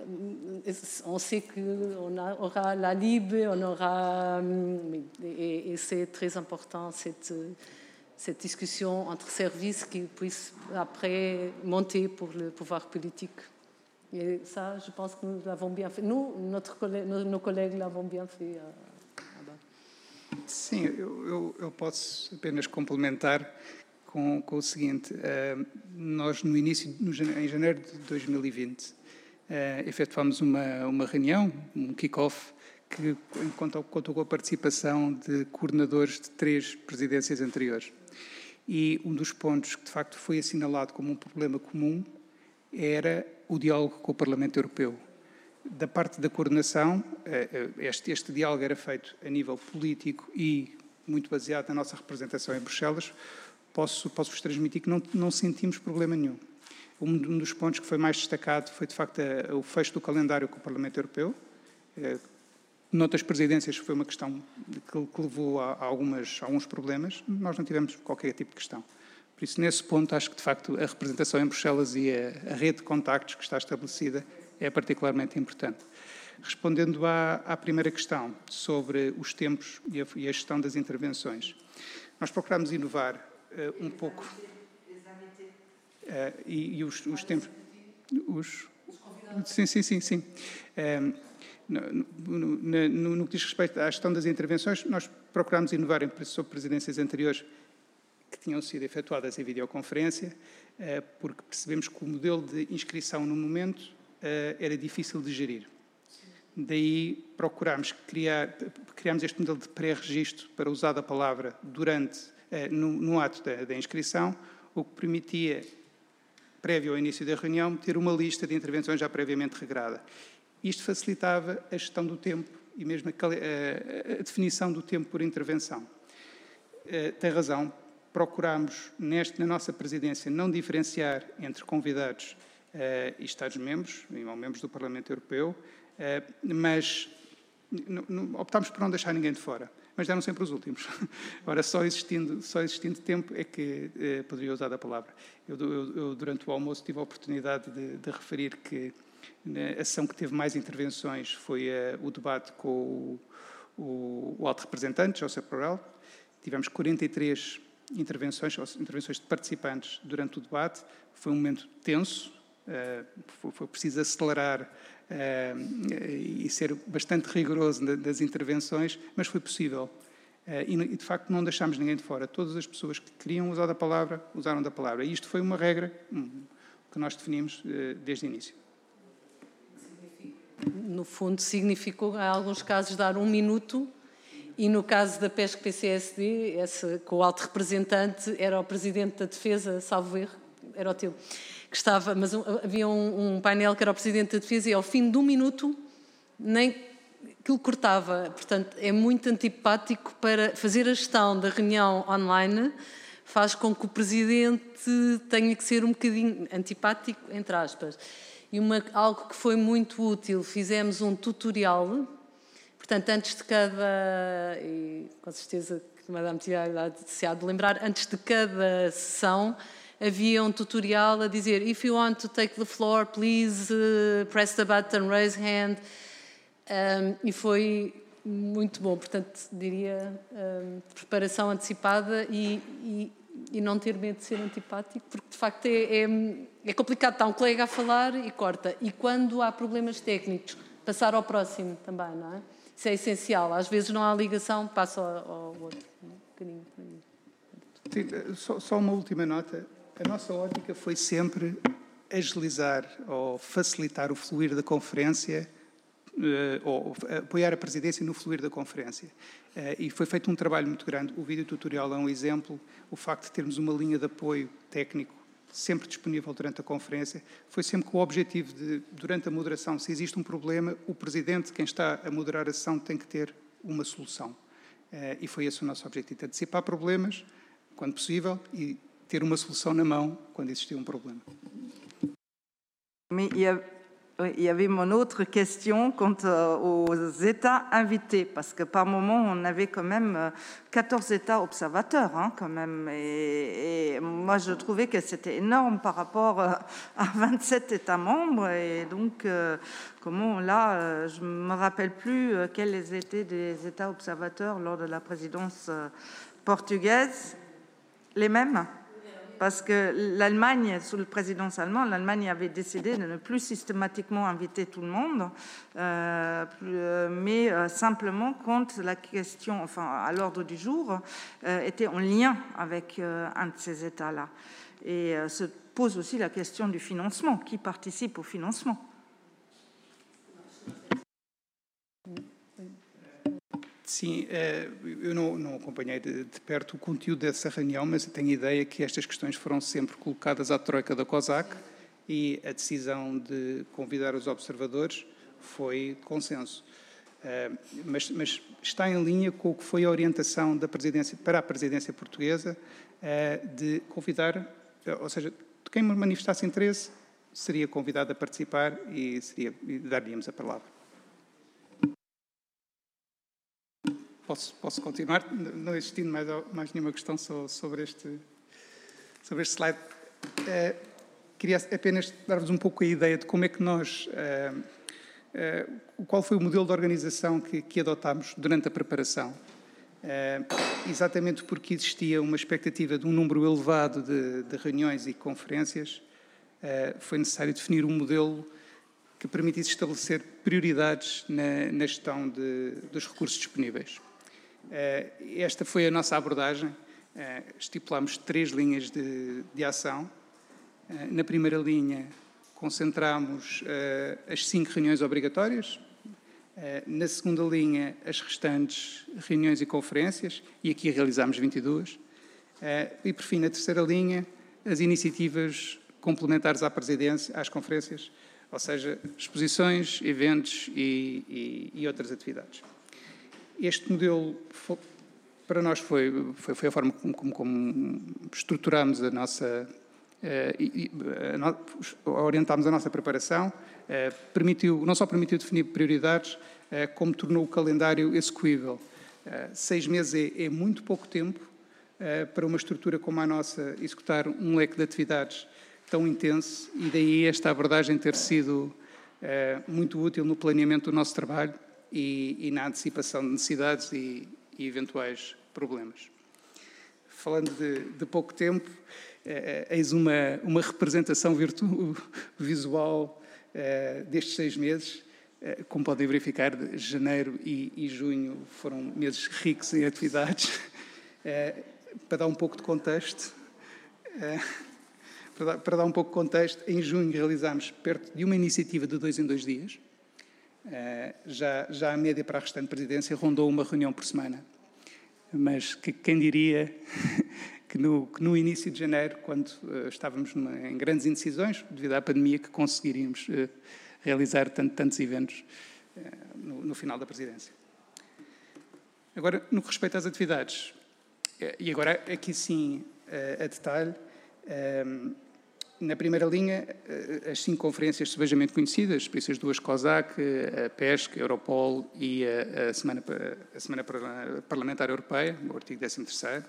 On sait qu'on aura la Libe, on aura, et, et c'est très important cette cette discussion entre services qui puisse après monter pour le pouvoir politique. Et ça, je pense que nous l'avons bien fait. Nous, notre collègue, nos, nos collègues l'avons bien fait. Uh, Sim, eu, eu, eu posso apenas complementar com, com o seguinte. Uh, nós, no início, no, em janeiro de dois mil e vinte, uh, efetuámos uma, uma reunião, um kick-off, que contou, contou com a participação de coordenadores de três presidências anteriores. E um dos pontos que, de facto, foi assinalado como um problema comum era o diálogo com o Parlamento Europeu. Da parte da coordenação, este, este diálogo era feito a nível político e muito baseado na nossa representação em Bruxelas. Posso, posso-vos transmitir que não, não sentimos problema nenhum. Um dos pontos que foi mais destacado foi, de facto, a, o fecho do calendário com o Parlamento Europeu. Noutras presidências foi uma questão que, que levou a, a, algumas, a alguns problemas. Nós não tivemos qualquer tipo de questão. Por isso, nesse ponto, acho que, de facto, a representação em Bruxelas e a, a rede de contactos que está estabelecida é particularmente importante. Respondendo à, à primeira questão sobre os tempos e a, e a gestão das intervenções, nós procuramos inovar uh, um pouco uh, e, e os, os tempos... Os, sim, sim, sim, sim. Um, no, no, no, no que diz respeito à gestão das intervenções, nós procuramos inovar em, sobre presidências anteriores que tinham sido efetuadas em videoconferência, uh, porque percebemos que o modelo de inscrição no momento era difícil de gerir. Daí procurámos criar, criámos este modelo de pré-registro para usar da palavra durante, no, no ato da, da inscrição, o que permitia, prévio ao início da reunião, ter uma lista de intervenções já previamente regrada. Isto facilitava a gestão do tempo e mesmo a, a, a definição do tempo por intervenção. Tem razão, procurámos, neste, na nossa presidência, não diferenciar entre convidados Uh, e Estados-membros, ou membros do Parlamento Europeu, uh, mas optámos por não deixar ninguém de fora, mas eram sempre os últimos. Ora, só existindo, só existindo tempo é que uh, poderia usar a palavra. Eu, eu, eu, durante o almoço, tive a oportunidade de, de referir que a ação que teve mais intervenções foi uh, o debate com o, o, o alto representante, Josep Borrell. Tivemos quarenta e três intervenções, intervenções de participantes durante o debate. Foi um momento tenso. Uh, foi, foi preciso acelerar uh, e ser bastante rigoroso nas intervenções, mas foi possível. Uh, e, e, de facto, não deixámos ninguém de fora. Todas as pessoas que queriam usar da palavra, usaram da palavra. E isto foi uma regra um, que nós definimos uh, desde o início. No fundo, significou, em alguns casos, dar um minuto, e no caso da PESC P C S D, esse, com o alto representante, era o Presidente da Defesa, salvo erro, era o teu. Que estava, mas um, havia um, um painel que era o Presidente da Defesa e ao fim de um minuto nem aquilo cortava. Portanto, é muito antipático para fazer a gestão da reunião online, faz com que o Presidente tenha que ser um bocadinho antipático, entre aspas. E uma, algo que foi muito útil, fizemos um tutorial, portanto, antes de cada, e com certeza que a Madame Tiago se há de lembrar, antes de cada sessão, havia um tutorial a dizer if you want to take the floor, please uh, press the button, raise hand. Um, e foi muito bom, portanto, diria um, preparação antecipada e, e, e não ter medo de ser antipático, porque de facto é, é, é complicado. Está um colega a falar e corta. E quando há problemas técnicos, passar ao próximo também, não é? Isso é essencial. Às vezes não há ligação, passa ao, ao outro. Um bocadinho. Sim, só, só uma última nota. A nossa ótica foi sempre agilizar ou facilitar o fluir da conferência, ou apoiar a presidência no fluir da conferência. E foi feito um trabalho muito grande. O vídeo tutorial é um exemplo. O facto de termos uma linha de apoio técnico sempre disponível durante a conferência foi sempre com o objetivo de, durante a moderação, se existe um problema, o presidente, quem está a moderar a sessão, tem que ter uma solução. E foi esse o nosso objetivo, antecipar problemas, quando possível, e ter uma solução na mão quando existia um problème. Mais il y, a, il y avait mon autre question quant aux États invités, parce que par moment, on avait quand même quatorze États observateurs, hein, quand même, et, et moi, je trouvais que c'était énorme par rapport à vingt-sept États membres, et donc, euh, comment, là, je ne me rappelle plus quels étaient des États observateurs lors de la présidence portugaise. Les mêmes? Parce que l'Allemagne, sous la présidence allemande, l'Allemagne avait décidé de ne plus systématiquement inviter tout le monde, euh, plus, mais euh, simplement quand la question, enfin à l'ordre du jour, euh, était en lien avec euh, un de ces États-là. Et euh, se pose aussi la question du financement. Qui participe au financement? Sim, eu não, não acompanhei de, de perto o conteúdo dessa reunião, mas tenho a ideia que estas questões foram sempre colocadas à troika da COSAC e a decisão de convidar os observadores foi consenso. Uh, mas, mas está em linha com o que foi a orientação da presidência, para a presidência portuguesa, uh, de convidar, uh, ou seja, de quem manifestasse interesse seria convidado a participar e, seria, e daríamos a palavra. Posso, posso continuar? Não existindo mais, mais nenhuma questão sobre este, sobre este slide. Uh, queria apenas dar-vos um pouco a ideia de como é que nós... Uh, uh, qual foi o modelo de organização que, que adotámos durante a preparação. Uh, exatamente porque existia uma expectativa de um número elevado de, de reuniões e conferências, uh, foi necessário definir um modelo que permitisse estabelecer prioridades na, na gestão de, dos recursos disponíveis. Uh, esta foi a nossa abordagem. Uh, estipulámos três linhas de, de ação. Uh, na primeira linha, concentramos uh, as cinco reuniões obrigatórias. Uh, na segunda linha, as restantes reuniões e conferências, e aqui realizámos vinte e duas. Uh, e, por fim, na terceira linha, as iniciativas complementares à presidência, às conferências, ou seja, exposições, eventos e, e, e outras atividades. Este modelo, foi, para nós, foi, foi, foi a forma como, como, como estruturámos a nossa, uh, e, a no, orientámos a nossa preparação, uh, permitiu, não só permitiu definir prioridades, uh, como tornou o calendário execuível. Uh, seis meses é, é muito pouco tempo uh, para uma estrutura como a nossa executar um leque de atividades tão intenso, e daí esta abordagem ter sido uh, muito útil no planeamento do nosso trabalho e, e na antecipação de necessidades e, e eventuais problemas. Falando de, de pouco tempo, uh, eis uma, uma representação virtu- visual uh, destes seis meses. Uh, como podem verificar, janeiro e, e junho foram meses ricos em atividades. Uh, para dar um pouco de contexto, uh, para, dar, para dar um pouco de contexto, em junho realizámos perto de uma iniciativa de dois em dois dias. Uh, já, já a média para a restante presidência rondou uma reunião por semana. Mas que, quem diria que no, que no início de janeiro, quando uh, estávamos numa, em grandes indecisões, devido à pandemia, que conseguiríamos uh, realizar tanto, tantos eventos uh, no, no final da presidência. Agora, no que respeita às atividades, uh, e agora aqui sim uh, a detalhe, uh, na primeira linha, as cinco conferências sebejamente conhecidas, por isso as duas COSAC, a PESC, a Europol e a, a, Semana, a Semana Parlamentar Europeia, o artigo décimo terceiro.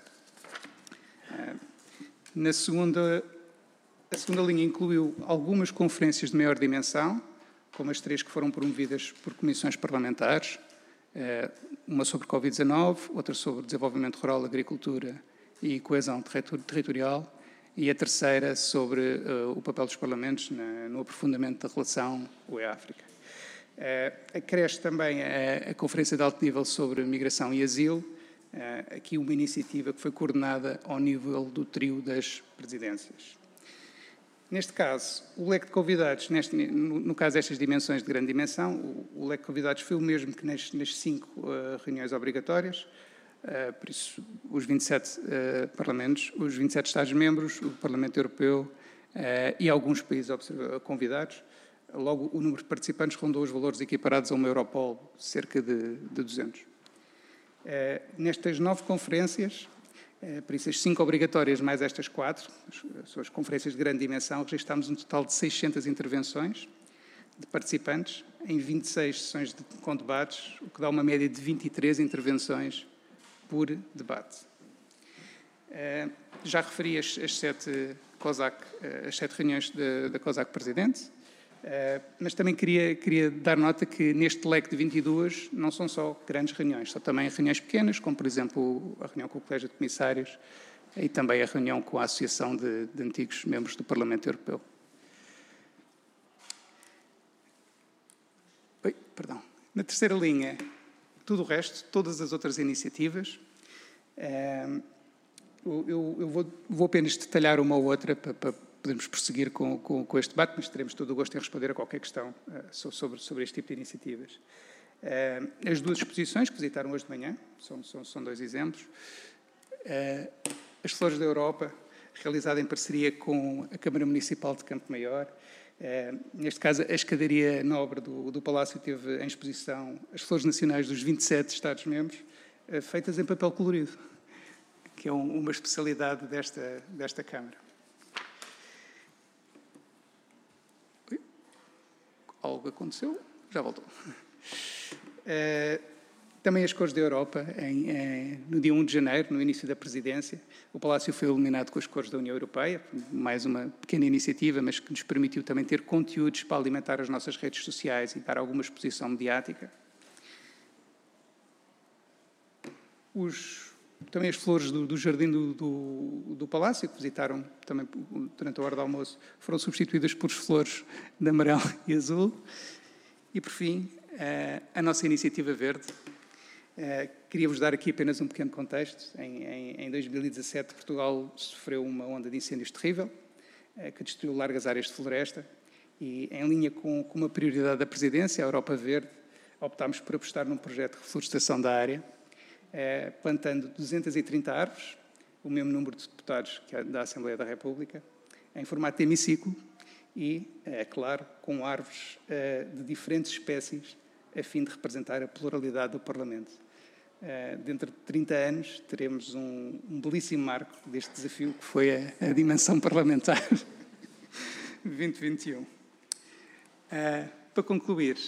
Na segunda, a segunda linha incluiu algumas conferências de maior dimensão, como as três que foram promovidas por comissões parlamentares, uma sobre covid dezanove, outra sobre desenvolvimento rural, agricultura e coesão territorial, e a terceira sobre uh, o papel dos Parlamentos na, no aprofundamento da relação U E-África. Uh, acresce também a, a Conferência de Alto Nível sobre Migração e Asilo, uh, aqui uma iniciativa que foi coordenada ao nível do trio das presidências. Neste caso, o leque de convidados, neste, no, no caso destas dimensões de grande dimensão, o, o leque de convidados foi o mesmo que nas, nas cinco uh, reuniões obrigatórias. Uh, por isso, os vinte e sete uh, parlamentos, os vinte e sete Estados-membros, o Parlamento Europeu uh, e alguns países convidados. Logo, o número de participantes rondou os valores equiparados a uma Europol, cerca de, de duzentos. Uh, nestas nove conferências, uh, por isso as cinco obrigatórias mais estas quatro, as suas conferências de grande dimensão, registámos um total de seiscentas intervenções de participantes em vinte e seis sessões de, com debates, o que dá uma média de vinte e três intervenções por debate. Uh, já referi as, as, sete COSAC, as sete reuniões de, da COSAC Presidente, uh, mas também queria, queria dar nota que neste leque de vinte e duas não são só grandes reuniões, são também reuniões pequenas, como por exemplo a reunião com o Colégio de Comissários e também a reunião com a Associação de, de Antigos Membros do Parlamento Europeu. Oi, perdão. Na terceira linha, tudo o resto, todas as outras iniciativas. Eu, eu vou, vou apenas detalhar uma ou outra para, para podermos prosseguir com, com, com este debate, mas teremos todo o gosto em responder a qualquer questão sobre, sobre este tipo de iniciativas. As duas exposições que visitaram hoje de manhã, são, são, são dois exemplos. As Flores da Europa, realizada em parceria com a Câmara Municipal de Campo Maior, Neste caso, a escadaria nobre do, do Palácio teve em exposição as flores nacionais dos vinte e sete Estados-membros, feitas em papel colorido, que é um, uma especialidade desta, desta Câmara. Ui, algo aconteceu, já voltou. Uh, também as cores da Europa, em, em, no dia primeiro de janeiro, no início da presidência, o Palácio foi iluminado com as cores da União Europeia, mais uma pequena iniciativa, mas que nos permitiu também ter conteúdos para alimentar as nossas redes sociais e dar alguma exposição mediática. Os, também as flores do, do jardim do, do, do Palácio, que visitaram também durante a hora do almoço, foram substituídas por flores de amarelo e azul. E, por fim, a, a nossa iniciativa verde. Uh, Queria-vos dar aqui apenas um pequeno contexto. Em, em, em dois mil e dezassete, Portugal sofreu uma onda de incêndios terrível, uh, que destruiu largas áreas de floresta, e, em linha com, com uma prioridade da Presidência, a Europa Verde, optámos por apostar num projeto de reflorestação da área, uh, plantando duzentas e trinta árvores, o mesmo número de deputados que a, da Assembleia da República, em formato de hemiciclo, e, é claro, com árvores uh, de diferentes espécies, a fim de representar a pluralidade do Parlamento. Uh, dentro de trinta anos, teremos um, um belíssimo marco deste desafio, que foi a, a dimensão parlamentar vinte vinte e um. Uh, para concluir,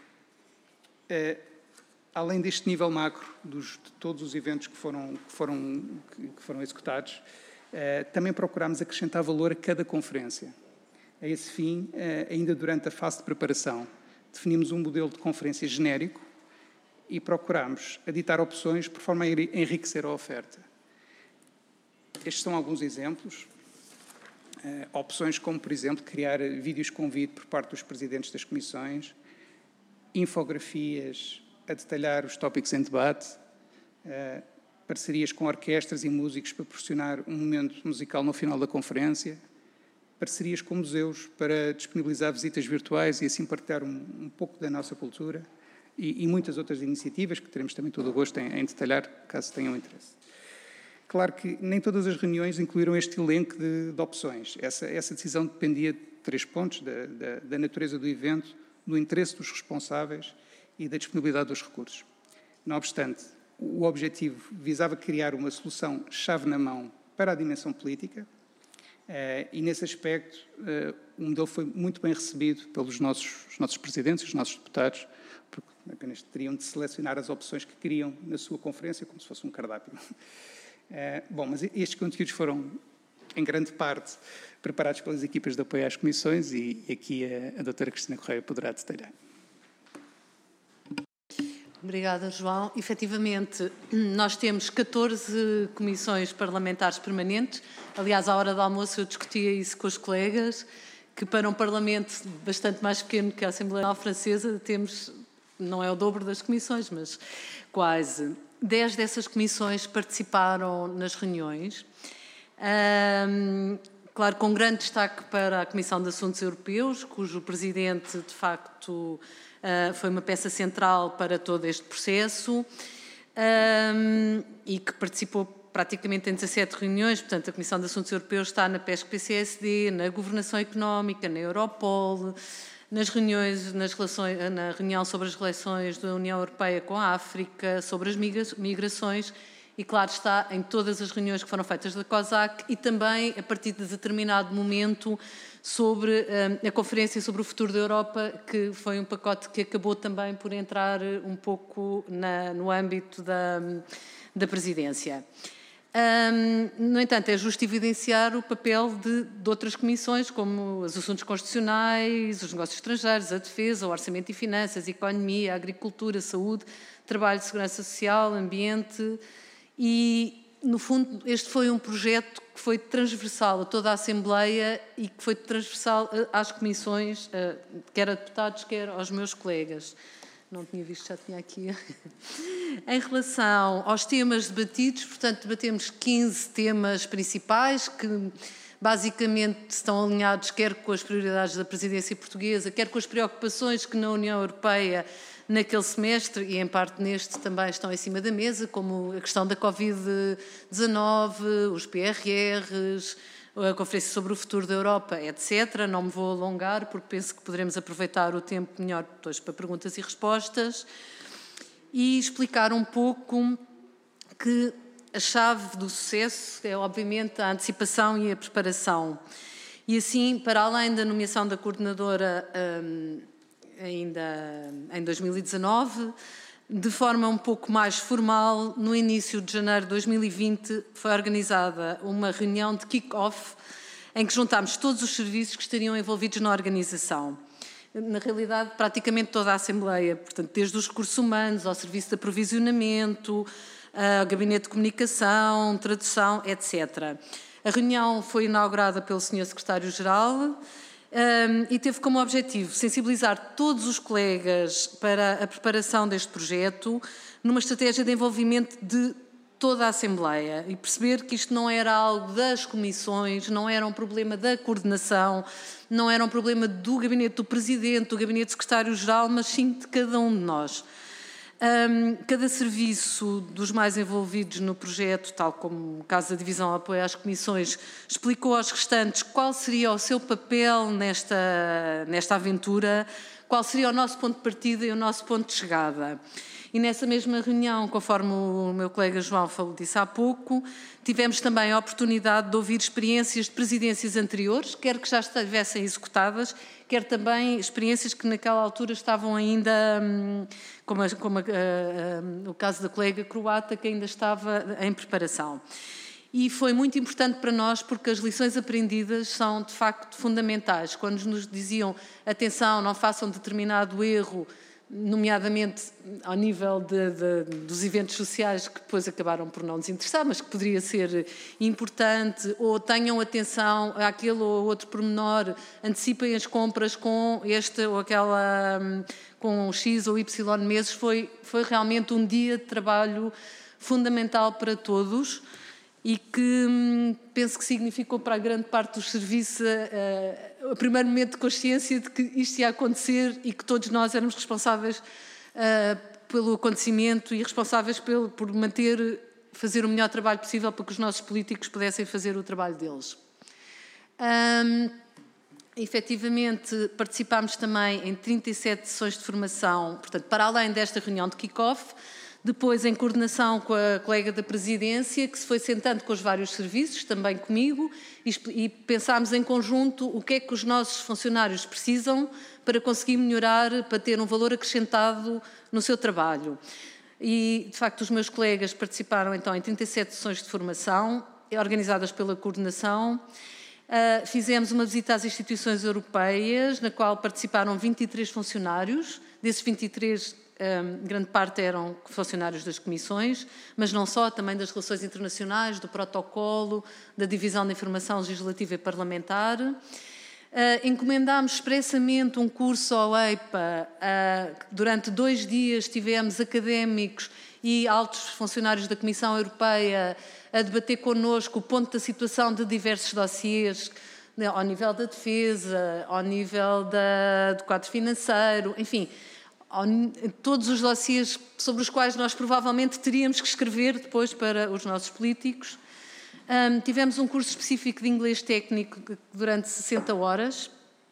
uh, além deste nível macro dos, de todos os eventos que foram, que foram, que foram executados, uh, também procurámos acrescentar valor a cada conferência. A esse fim, uh, ainda durante a fase de preparação, definimos um modelo de conferência genérico e procurámos editar opções por forma a enriquecer a oferta. Estes são alguns exemplos. Uh, opções como, por exemplo, criar vídeos convite por parte dos presidentes das comissões, infografias a detalhar os tópicos em debate, uh, parcerias com orquestras e músicos para proporcionar um momento musical no final da conferência, parcerias com museus para disponibilizar visitas virtuais e assim partilhar um, um pouco da nossa cultura, e, e muitas outras iniciativas que teremos também todo o gosto em, em detalhar, caso tenham interesse. Claro que nem todas as reuniões incluíram este elenco de, de opções. Essa, essa decisão dependia de três pontos: da, da, da natureza do evento, do interesse dos responsáveis e da disponibilidade dos recursos. Não obstante, o objetivo visava criar uma solução chave na mão para a dimensão política, Uh, e, nesse aspecto, uh, o modelo foi muito bem recebido pelos nossos, os nossos presidentes e os nossos deputados, porque apenas teriam de selecionar as opções que queriam na sua conferência, como se fosse um cardápio. Uh, bom, mas estes conteúdos foram, em grande parte, preparados pelas equipas de apoio às comissões, e aqui a, a doutora Cristina Correia poderá detalhar. Obrigada, João. Efetivamente, nós temos catorze comissões parlamentares permanentes. Aliás, à hora do almoço eu discutia isso com os colegas, que para um Parlamento bastante mais pequeno que a Assembleia Nacional Francesa, temos, não é o dobro das comissões, mas quase. Dez dessas comissões participaram nas reuniões. Um, claro, com grande destaque para a Comissão de Assuntos Europeus, cujo presidente, de facto, Uh, foi uma peça central para todo este processo, um, e que participou praticamente em dezassete reuniões. Portanto, a Comissão de Assuntos Europeus está na PESC-P C S D, na Governação Económica, na Europol, nas reuniões, nas relações, na reunião sobre as relações da União Europeia com a África, sobre as migrações, e, claro, está em todas as reuniões que foram feitas da COSAC, e também, a partir de determinado momento, sobre uh, a Conferência sobre o Futuro da Europa, que foi um pacote que acabou também por entrar um pouco na, no âmbito da, da presidência. Um, no entanto, é justo evidenciar o papel de, de outras comissões, como os assuntos constitucionais, os negócios estrangeiros, a defesa, o orçamento e finanças, a economia, a agricultura, a saúde, trabalho, segurança social, ambiente. E, no fundo, este foi um projeto que foi transversal a toda a Assembleia e que foi transversal às comissões, quer a deputados, quer aos meus colegas. Não tinha visto, já tinha aqui. Em relação aos temas debatidos, portanto, debatemos quinze temas principais que basicamente estão alinhados quer com as prioridades da presidência portuguesa, quer com as preocupações que na União Europeia naquele semestre, e em parte neste, também estão em cima da mesa, como a questão da Covid dezanove, os P R Rs, a Conferência sobre o Futuro da Europa, etcétera. Não me vou alongar, porque penso que poderemos aproveitar o tempo melhor depois para perguntas e respostas. E explicar um pouco que a chave do sucesso é, obviamente, a antecipação e a preparação. E assim, para além da nomeação da coordenadora um, ainda em dois mil e dezanove, de forma um pouco mais formal, no início de janeiro de dois mil e vinte, foi organizada uma reunião de kick-off em que juntámos todos os serviços que estariam envolvidos na organização. Na realidade, praticamente toda a Assembleia, portanto, desde os recursos humanos ao serviço de aprovisionamento, ao gabinete de comunicação, tradução, etcétera. A reunião foi inaugurada pelo senhor Secretário-Geral um, e teve como objetivo sensibilizar todos os colegas para a preparação deste projeto numa estratégia de envolvimento de toda a Assembleia e perceber que isto não era algo das comissões, não era um problema da coordenação, não era um problema do gabinete do Presidente, do gabinete do Secretário-Geral, mas sim de cada um de nós. Um, cada serviço dos mais envolvidos no projeto, tal como o caso da Divisão de Apoio às Comissões, explicou aos restantes qual seria o seu papel nesta, nesta aventura, qual seria o nosso ponto de partida e o nosso ponto de chegada. E nessa mesma reunião, conforme o meu colega João falou disse há pouco, tivemos também a oportunidade de ouvir experiências de presidências anteriores, quer que já estivessem executadas, quer também experiências que naquela altura estavam ainda, como, a, como a, a, a, o caso da colega croata, que ainda estava em preparação. E foi muito importante para nós porque as lições aprendidas são, de facto, fundamentais. Quando nos diziam, atenção, não façam determinado erro, nomeadamente ao nível de, de, dos eventos sociais que depois acabaram por não nos interessar, mas que poderia ser importante, ou tenham atenção àquele ou outro pormenor, antecipem as compras com este ou aquela, com X ou Y meses, foi, foi realmente um dia de trabalho fundamental para todos e que hum, penso que significou para a grande parte dos serviços uh, o primeiro momento de consciência de que isto ia acontecer e que todos nós éramos responsáveis uh, pelo acontecimento e responsáveis pelo, por manter, fazer o melhor trabalho possível para que os nossos políticos pudessem fazer o trabalho deles. Um, efetivamente, participámos também em trinta e sete sessões de formação, portanto, para além desta reunião de kick-off, depois em coordenação com a colega da Presidência, que se foi sentando com os vários serviços, também comigo, e pensámos em conjunto o que é que os nossos funcionários precisam para conseguir melhorar, para ter um valor acrescentado no seu trabalho. E, de facto, os meus colegas participaram então em trinta e sete sessões de formação, organizadas pela coordenação. Uh, fizemos uma visita às instituições europeias, na qual participaram vinte e três funcionários, desses vinte e três, um, grande parte eram funcionários das comissões, mas não só, também das relações internacionais, do protocolo, da divisão de informação legislativa e parlamentar. Uh, encomendámos expressamente um curso ao E I P A, uh, durante dois dias tivemos académicos e altos funcionários da Comissão Europeia a debater connosco o ponto da situação de diversos dossiês, né, ao nível da defesa, ao nível da, do quadro financeiro, enfim, ao, todos os dossiês sobre os quais nós provavelmente teríamos que escrever depois para os nossos políticos. Um, tivemos um curso específico de inglês técnico durante sessenta horas,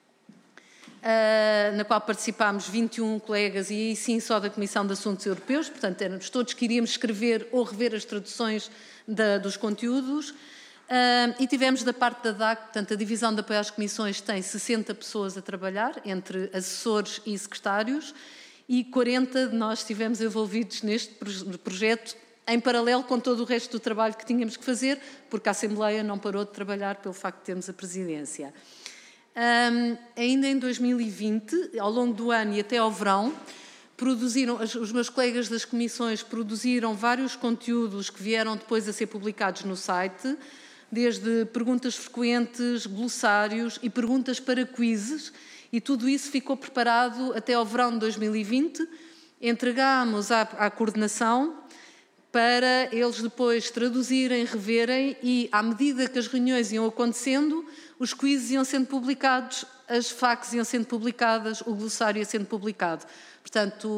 uh, na qual participámos vinte e um colegas e aí sim só da Comissão de Assuntos Europeus, portanto éramos todos que iríamos escrever ou rever as traduções da, dos conteúdos. Uh, e tivemos da parte da D A C, portanto a Divisão de Apoio às Comissões tem sessenta pessoas a trabalhar, entre assessores e secretários, e quarenta de nós estivemos envolvidos neste projeto, em paralelo com todo o resto do trabalho que tínhamos que fazer, porque a Assembleia não parou de trabalhar pelo facto de termos a presidência. Um, ainda em dois mil e vinte, ao longo do ano e até ao verão, produziram, os meus colegas das comissões produziram vários conteúdos que vieram depois a ser publicados no site, desde perguntas frequentes, glossários e perguntas para quizzes, e tudo isso ficou preparado até ao verão de dois mil e vinte. Entregámos à, à coordenação para eles depois traduzirem, reverem e, à medida que as reuniões iam acontecendo, os quizzes iam sendo publicados, as facts iam sendo publicadas, o glossário ia sendo publicado. Portanto,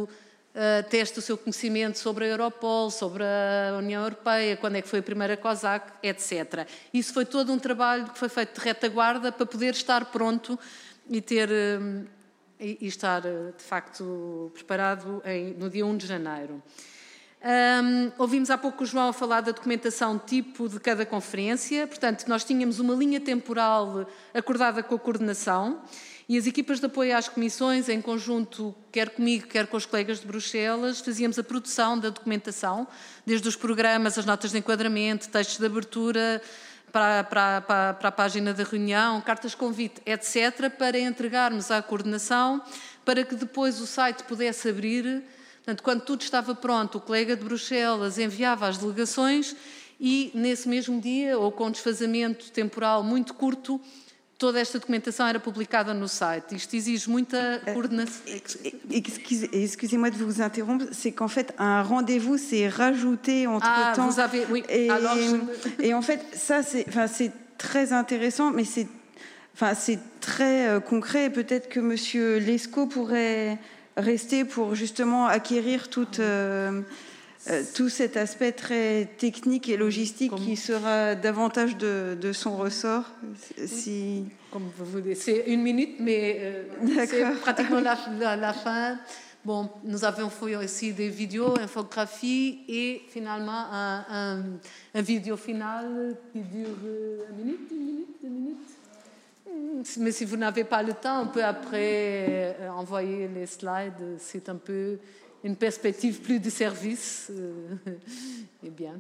uh, teste o seu conhecimento sobre a Europol, sobre a União Europeia, quando é que foi a primeira COSAC, etcétera. Isso foi todo um trabalho que foi feito de retaguarda para poder estar pronto e ter uh, e, e estar, uh, de facto, preparado em, no dia primeiro de janeiro. Um, ouvimos há pouco o João a falar da documentação tipo de cada conferência, portanto, nós tínhamos uma linha temporal acordada com a coordenação e as equipas de apoio às comissões, em conjunto, quer comigo, quer com os colegas de Bruxelas, fazíamos a produção da documentação, desde os programas, as notas de enquadramento, textos de abertura, para, para, para, para a página da reunião, cartas de convite, etcétera, para entregarmos à coordenação, para que depois o site pudesse abrir. Portanto, quando tudo estava pronto, o colega de Bruxelas enviava às delegações e, nesse mesmo dia, ou com um desfazamento temporal muito curto, toda esta documentação era publicada no site. Isto exige muita coordenação. Excusez-moi de vous interrompre, c'est qu'en fait, un rendez-vous s'est rajouté entre-temps. Ah, vous avez... Oui, et, alors... Je... et en fait, ça, c'est, enfin, c'est très intéressant, mais c'est, enfin, c'est très euh, concret. Peut-être que Monsieur Lescaut pourrait... rester pour justement acquérir toute, euh, euh, tout cet aspect très technique et logistique Comme... qui sera davantage de, de son ressort. Si... Comme vous voulez, c'est une minute, mais euh, c'est pratiquement la, la, la fin. Bon, nous avons fait aussi des vidéos, infographies et finalement un, un, un vidéo final qui dure une minute, une minute, deux minutes. Mais si vous n'avez pas le temps, on peut après euh, envoyer les slides. C'est un peu une perspective plus de service. Euh, eh bien.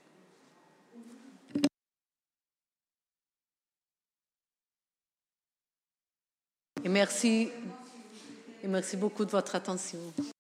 Et merci, et merci beaucoup de votre attention.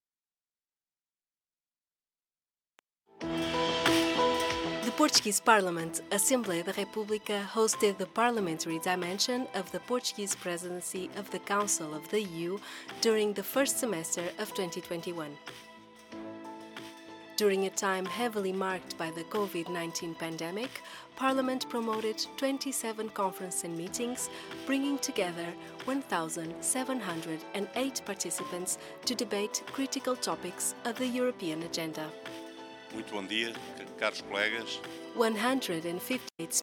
The Portuguese Parliament, Assembleia da República, hosted the parliamentary dimension of the Portuguese presidency of the Council of the E U during the first semester of twenty twenty-one. During a time heavily marked by the COVID nineteen pandemic, Parliament promoted twenty-seven conferences and meetings, bringing together one thousand seven hundred eight participants to debate critical topics of the European agenda. Muito bom dia, caros colegas. one hundred fifty-eight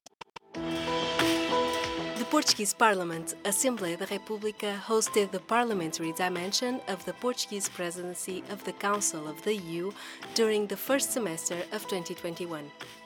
The Portuguese Parliament, Assembleia da República, hosted the parliamentary dimension of the Portuguese presidency of the Council of the E U during the first semester of twenty twenty-one.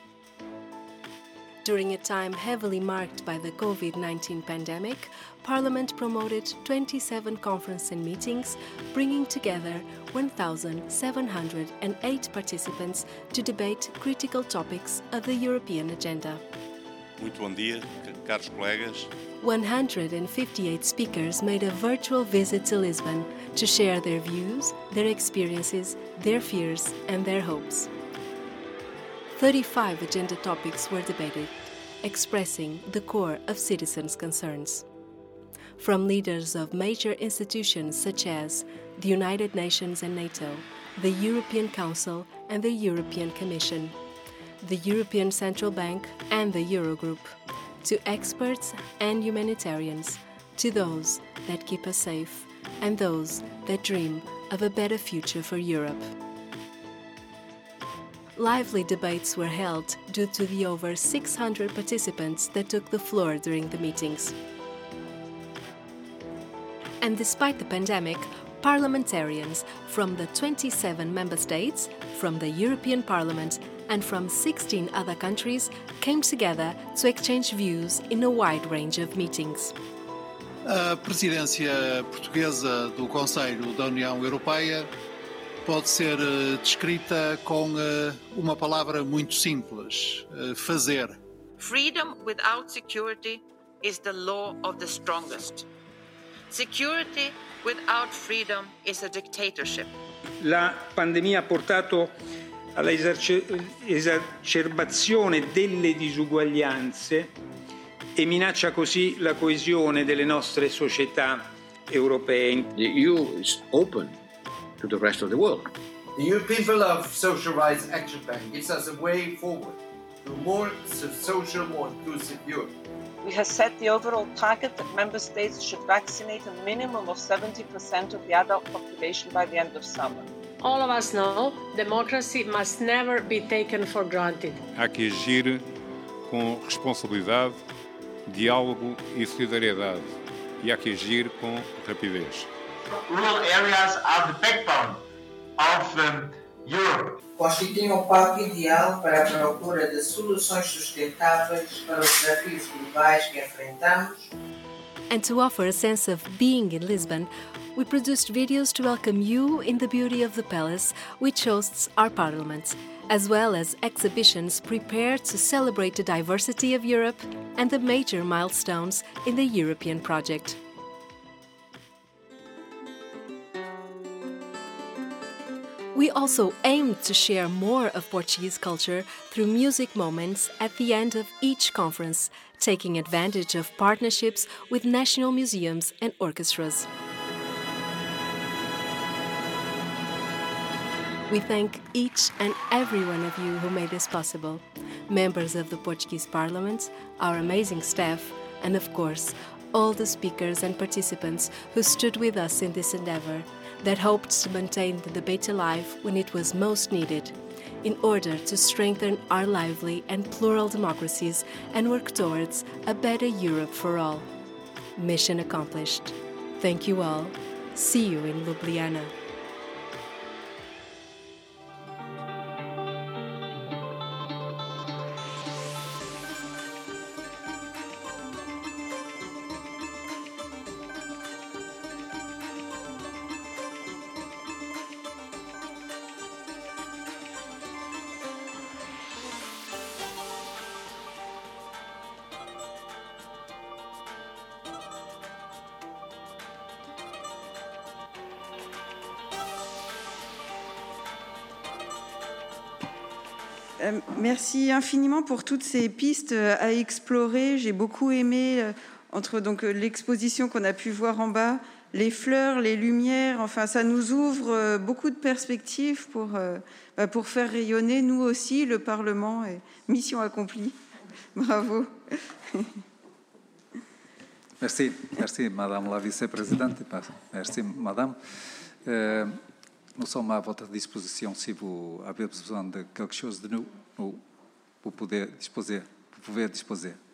During a time heavily marked by the COVID nineteen pandemic, Parliament promoted twenty-seven conferences and meetings, bringing together one thousand seven hundred eight participants to debate critical topics of the European agenda. Muito bom dia, caros colegas. one hundred fifty-eight speakers made a virtual visit to Lisbon to share their views, their experiences, their fears, and their hopes. thirty-five agenda topics were debated, expressing the core of citizens' concerns. From leaders of major institutions such as the United Nations and NATO, the European Council and the European Commission, the European Central Bank and the Eurogroup, to experts and humanitarians, to those that keep us safe and those that dream of a better future for Europe. Lively debates were held due to the over six hundred participants that took the floor during the meetings. And despite the pandemic, parliamentarians from the twenty-seven member states, from the European Parliament, and from sixteen other countries came together to exchange views in a wide range of meetings. A presidência portuguesa do Conselho da União Europeia pode ser descrita com uma palavra muito simples: fazer. Freedom without security is the law of the strongest. Security without freedom is a dictatorship. La pandemia ha portato alla esacerbazione delle disuguaglianze e minaccia così la coesione delle nostre società europee. The E U is open to the rest of the world. The European Pillar of Social Rights Action Plan gives us a way forward to a more social, more inclusive Europe. We have set the overall target that member states should vaccinate a minimum of seventy percent of the adult population by the end of summer. all of us know democracy must never be taken for granted. Há que agir com responsabilidade, diálogo e solidariedade. E há que agir com rapidez. Rural areas are the backbone of um, Europe. Constituem o palco ideal para a procura de soluções sustentáveis para os desafios globais que enfrentamos. And to offer a sense of being in Lisbon, we produced videos to welcome you in the beauty of the palace, which hosts our parliament, as well as exhibitions prepared to celebrate the diversity of Europe and the major milestones in the European project. We also aimed to share more of Portuguese culture through music moments at the end of each conference, taking advantage of partnerships with national museums and orchestras. We thank each and every one of you who made this possible, members of the Portuguese Parliament, our amazing staff, and of course, all the speakers and participants who stood with us in this endeavour, that hoped to maintain the debate alive when it was most needed, in order to strengthen our lively and plural democracies and work towards a better Europe for all. Mission accomplished. Thank you all. See you in Ljubljana. Merci infiniment pour toutes ces pistes à explorer. J'ai beaucoup aimé entre donc l'exposition qu'on a pu voir en bas, les fleurs, les lumières. Enfin, ça nous ouvre beaucoup de perspectives pour pour faire rayonner nous aussi le Parlement. Et mission accomplie. Bravo. Merci, merci Madame la Vice-Présidente. Merci Madame. Euh, Nous sommes à votre disposition si vous avez besoin de quelque chose de nous, nous vous pouvez disposer, vous pouvez disposer.